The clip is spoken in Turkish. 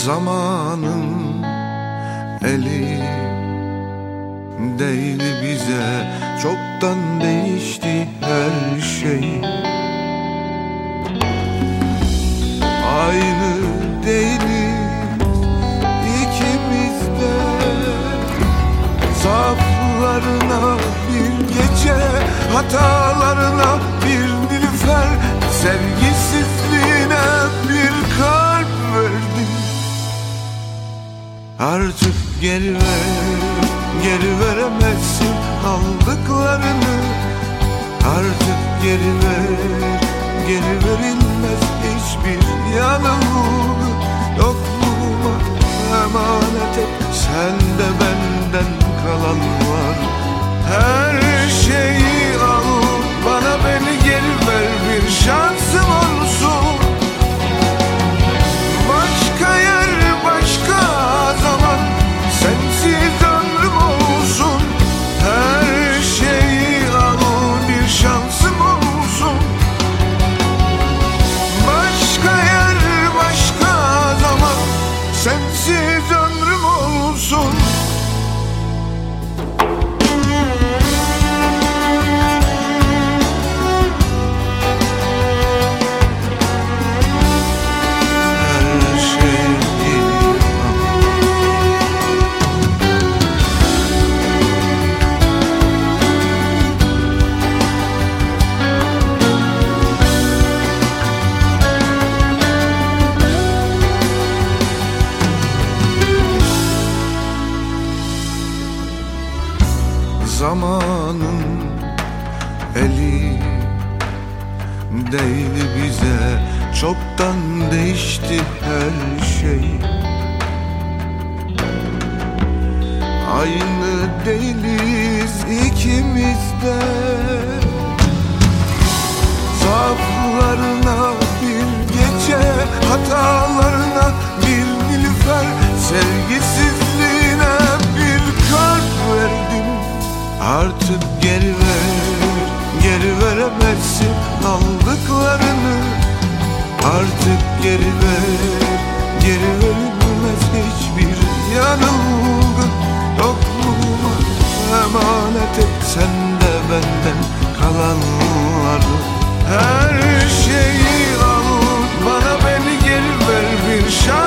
Zamanın eli değdi bize, çoktan değişti her şey. Aynı değiliz ikimiz de. Zaaflarına bir gece, hatalarına bir nilüfer, sevgisizliğine bir kalp verdim. Artık geri veremezsin aldıklarını. Artık geri verilmez hiçbir yanılgı. Yokluğuma emanet et, sende benden kalan var. Her şeyi al, bana beni geri ver, bir şansım olsun. Başka yer, başka zaman, sensiz ömrüm olsun. Her şeyi al, bir şansım olsun. Başka yer, başka zaman, sensiz ömrüm olsun. Zamanın eli değdi bize, çoktan değişti her şey. Aynı değiliz ikimiz de. Zaaflarına bir gece, hatalarına bir nilüfer, sevgisizliğine bir kalp verdim. Artık geri veremezsin aldıklarını. Artık geri verilmez hiçbir yanılgı. Yokluğuma emanet et, sende benden kalanları. Her şeyi al, bana beni geri ver, bir şans.